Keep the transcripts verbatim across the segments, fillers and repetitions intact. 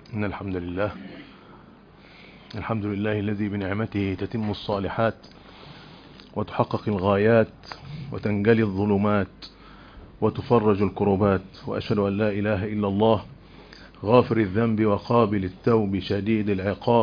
إن الحمد لله الحمد لله الذي بنعمته تتم الصالحات وتحقق الغايات وتنجلي الظلمات وتفرج الكربات، وأشهد أن لا إله إلا الله غافر الذنب وقابل التوب شديد العقاب،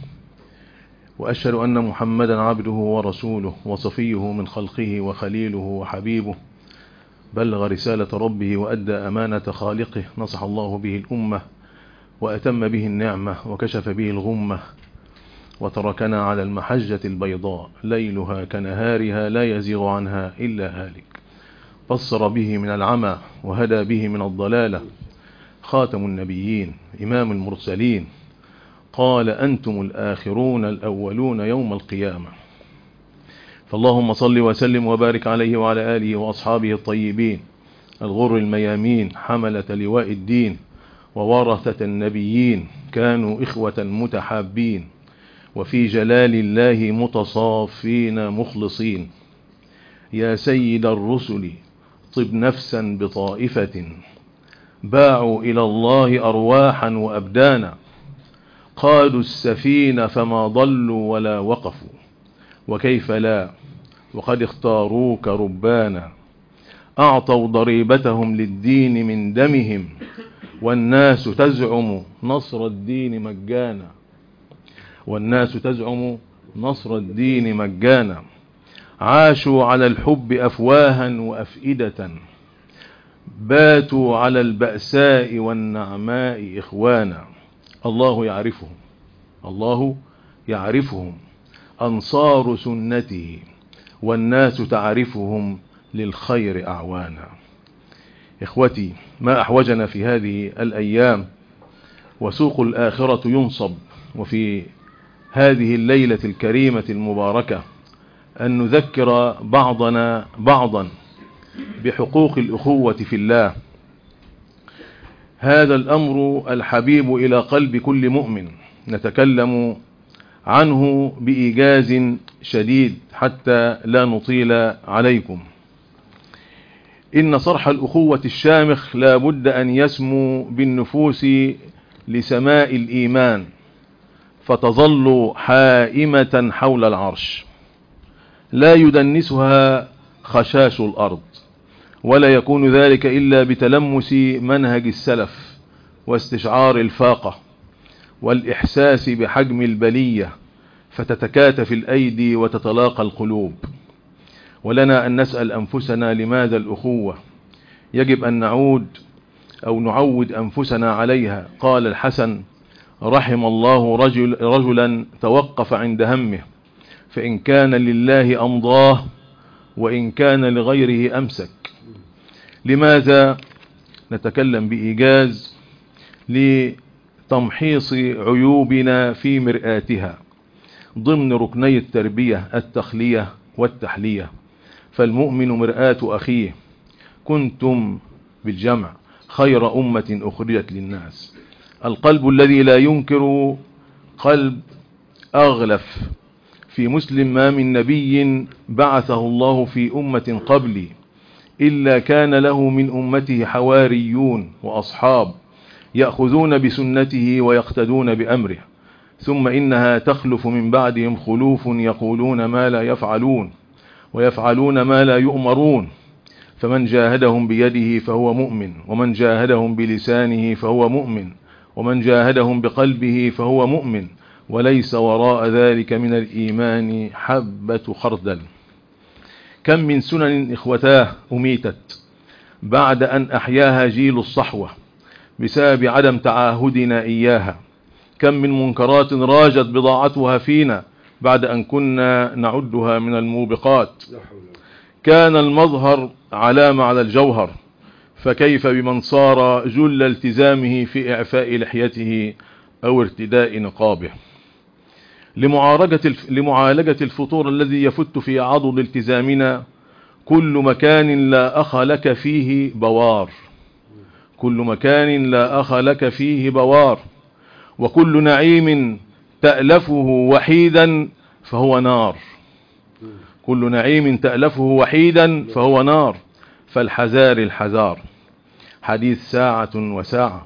وأشهد أن محمدا عبده ورسوله وصفيه من خلقه وخليله وحبيبه، بلغ رسالة ربه وأدى أمانة خالقه، نصح الله به الأمة وأتم به النعمة وكشف به الغمة، وتركنا على المحجة البيضاء ليلها كنهارها لا يزيغ عنها إلا هالك، بصر به من العمى وهدى به من الضلالة، خاتم النبيين إمام المرسلين، قال أنتم الآخرون الأولون يوم القيامة. فاللهم صل وسلم وبارك عليه وعلى آله وأصحابه الطيبين الغر الميامين، حملة لواء الدين وورثة النبيين، كانوا إخوة متحابين وفي جلال الله متصافين مخلصين. يا سيد الرسل طب نفسا بطائفة، باعوا إلى الله أرواحا وأبدانا، قادوا السفينة فما ضلوا ولا وقفوا، وكيف لا وقد اختاروك ربانا، أعطوا ضريبتهم للدين من دمهم، والناس تزعم نصر الدين مجانا والناس تزعم نصر الدين مجانا عاشوا على الحب أفواها وأفئدة، باتوا على البأساء والنعماء إخوانا. الله يعرفهم الله يعرفهم أنصار سنته، والناس تعرفهم للخير أعوانا. إخوتي، ما أحوجنا في هذه الأيام وسوق الآخرة ينصب، وفي هذه الليلة الكريمة المباركة أن نذكر بعضنا بعضا بحقوق الأخوة في الله. هذا الأمر الحبيب إلى قلب كل مؤمن، نتكلم عنه بإيجاز شديد حتى لا نطيل عليكم. إن صرح الأخوة الشامخ لا بد أن يسمو بالنفوس لسماء الإيمان، فتظل حائمة حول العرش، لا يدنسها خشاش الأرض، ولا يكون ذلك إلا بتلمس منهج السلف واستشعار الفاقة والإحساس بحجم البلية، فتتكاتف الأيدي وتتلاقى القلوب. ولنا أن نسأل أنفسنا لماذا الأخوة؟ يجب أن نعود أو نعود أنفسنا عليها. قال الحسن: رحم الله رجل رجلا توقف عند همه، فإن كان لله أمضاه وإن كان لغيره أمسك. لماذا نتكلم بإيجاز؟ لتمحيص عيوبنا في مرآتها ضمن ركني التربية التخلية والتحلية. فالمؤمن مرآة أخيه، كنتم بالجمع خير أمة أخرجت للناس. القلب الذي لا ينكر قلب أغلف. في مسلم: ما من نبي بعثه الله في أمة قبلي إلا كان له من أمته حواريون وأصحاب يأخذون بسنته ويقتدون بأمره، ثم إنها تخلف من بعدهم خلوف يقولون ما لا يفعلون ويفعلون ما لا يؤمرون، فمن جاهدهم بيده فهو مؤمن، ومن جاهدهم بلسانه فهو مؤمن، ومن جاهدهم بقلبه فهو مؤمن، وليس وراء ذلك من الإيمان حبة خردل. كم من سنن إخوتاه أميتت بعد أن أحياها جيل الصحوة بسبب عدم تعاهدنا إياها. كم من منكرات راجت بضاعتها فينا بعد أن كنا نعدها من الموبقات. كان المظهر علامة على الجوهر، فكيف بمن صار جل التزامه في إعفاء لحيته أو ارتداء نقابه. لمعالجة لمعالجة الفطور الذي يفت في عضد التزامنا، كل مكان لا أخ لك فيه بوار كل مكان لا أخ لك فيه بوار وكل نعيم تألفه وحيدا فهو نار كل نعيم تألفه وحيدا فهو نار فالحذار الحذار. حديث ساعة وساعة،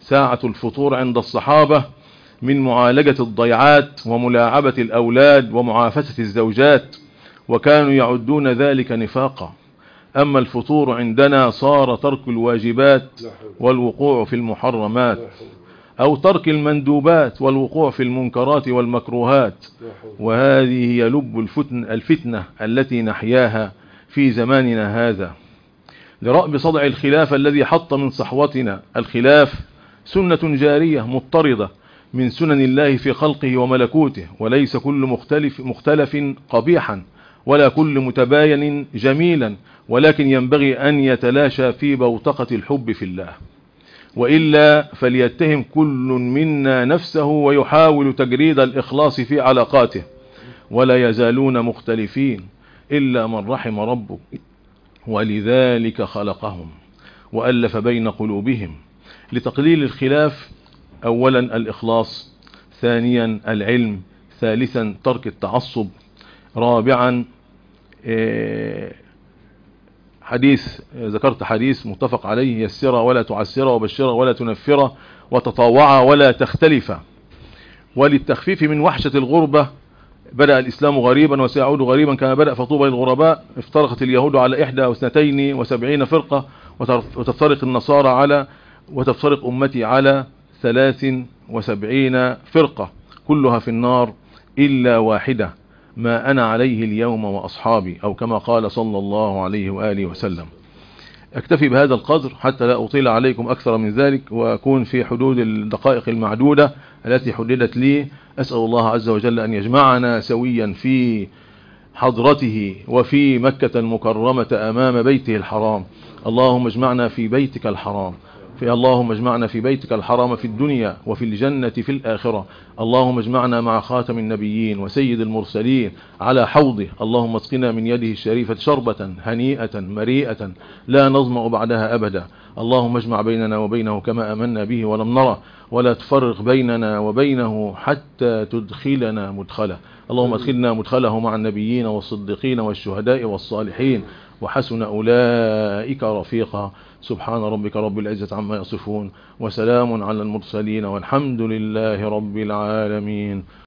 ساعة الفطور عند الصحابة من معالجة الضيعات وملاعبة الأولاد ومعافسة الزوجات، وكانوا يعدون ذلك نفاقا. أما الفطور عندنا صار ترك الواجبات والوقوع في المحرمات، أو ترك المندوبات والوقوع في المنكرات والمكروهات، وهذه هي لب الفتن الفتنة التي نحياها في زماننا هذا. لرأب صدع الخلاف الذي حط من صحوتنا. الخلاف سنة جارية مضطردة من سنن الله في خلقه وملكوته، وليس كل مختلف, مختلف قبيحا، ولا كل متباين جميلا، ولكن ينبغي أن يتلاشى في بوتقة الحب في الله، وإلا فليتهم كل منا نفسه ويحاول تجريد الإخلاص في علاقاته، ولا يزالون مختلفين إلا من رحم ربك، ولذلك خلقهم وألف بين قلوبهم. لتقليل الخلاف: أولا الإخلاص، ثانيا العلم، ثالثا ترك التعصب، رابعا حديث ذكرت حديث متفق عليه: يسر ولا تعسر، وبشر ولا تنفر، وتطاوع ولا تختلف. وللتخفيف من وحشة الغربة: بدأ الإسلام غريبا وسيعود غريبا كما بدأ، فطوبى للغرباء. افترقت اليهود على إحدى واثنتين وسبعين فرقة، وتفترق النصارى على وتفترق أمتي على ثلاث وسبعين فرقة، كلها في النار إلا واحدة: ما أنا عليه اليوم وأصحابي، أو كما قال صلى الله عليه وآله وسلم. أكتفي بهذا القدر حتى لا أطيل عليكم أكثر من ذلك، وأكون في حدود الدقائق المعدودة التي حددت لي. أسأل الله عز وجل أن يجمعنا سويا في حضرته وفي مكة المكرمة أمام بيته الحرام. اللهم اجمعنا في بيتك الحرام في اللهم اجمعنا في بيتك الحرام في الدنيا وفي الجنة في الآخرة. اللهم اجمعنا مع خاتم النبيين وسيد المرسلين على حوضه. اللهم اسقنا من يده الشريفة شربة هنيئة مريئة لا نظمأ بعدها أبدا. اللهم اجمع بيننا وبينه كما أمنا به ولم نرى، ولا تفرق بيننا وبينه حتى تدخلنا مدخله. اللهم ادخلنا مدخله مع النبيين والصديقين والشهداء والصالحين، وحسن أولئك رفيقا. سبحان ربك رب العزة عما يصفون، وسلام على المرسلين، والحمد لله رب العالمين.